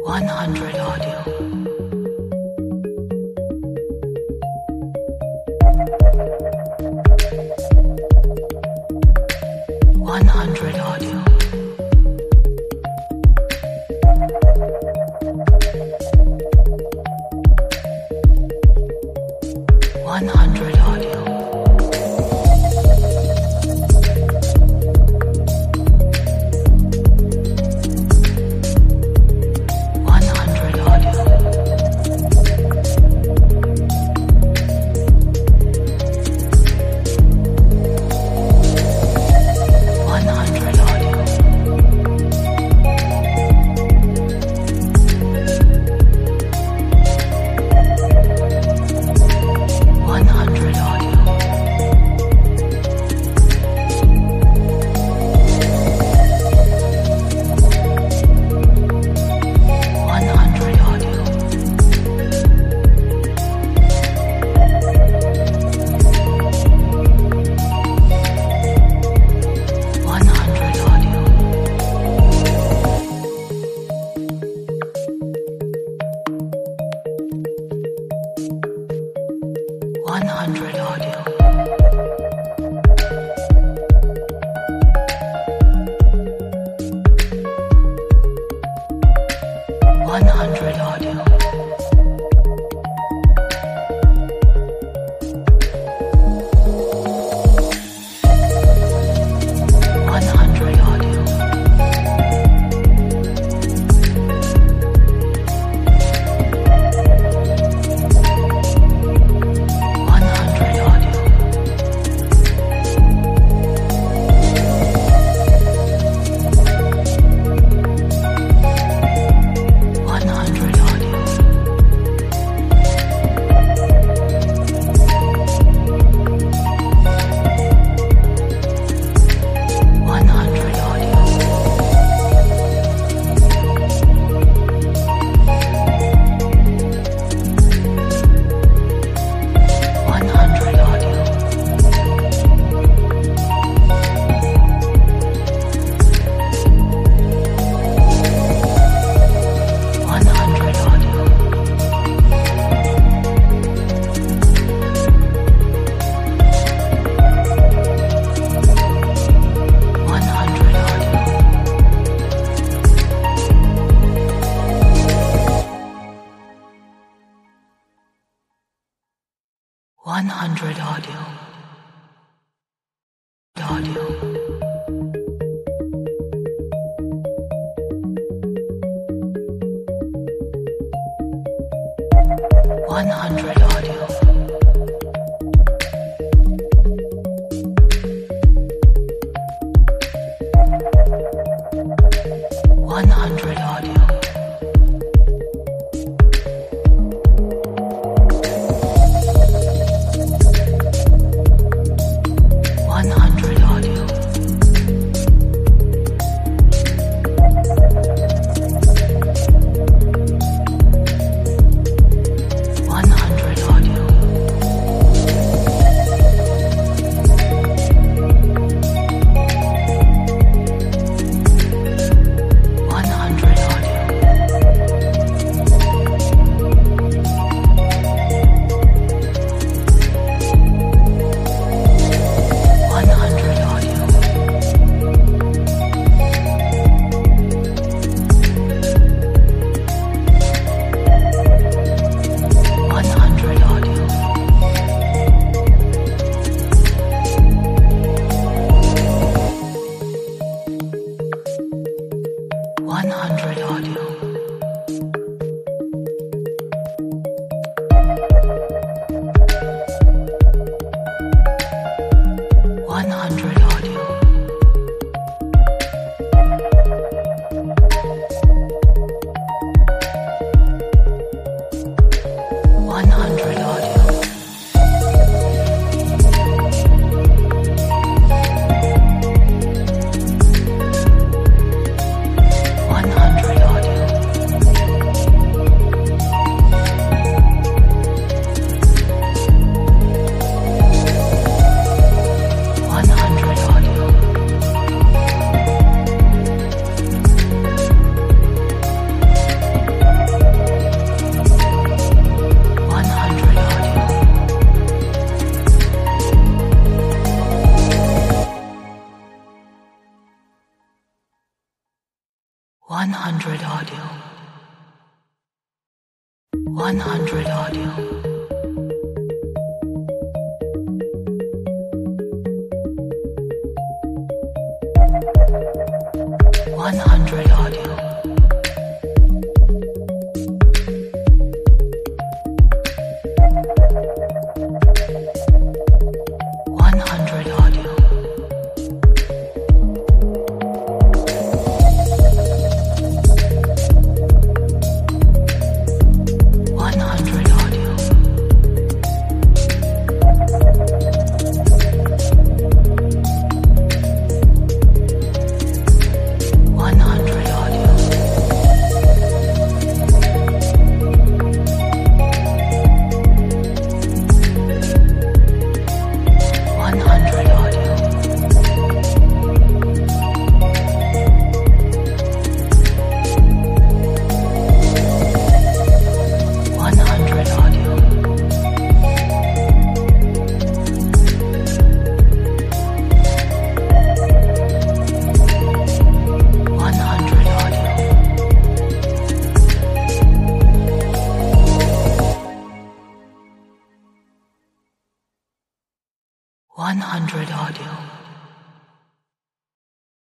100 audio. 100 audio. 100 audio. 100 audio. 100 audio. 100 audio. 100 audio. 100 audio. 100 audio. 100 audio. 100 audio. 100 audio. 100 audio. 100 audio. 100 audio. 100 audio. 100 audio. 100 audio. Audio. 100 audio. 100 audio. 100 audio. 100 audio. 100 audio. 100 audio. 100 audio. 100 audio. 100 audio. 100 audio. 100 audio. 100 audio. 100 audio. 100 audio. 100 audio. 100 audio. 100 audio. 100 audio. 100 audio. 100 audio. 100 audio.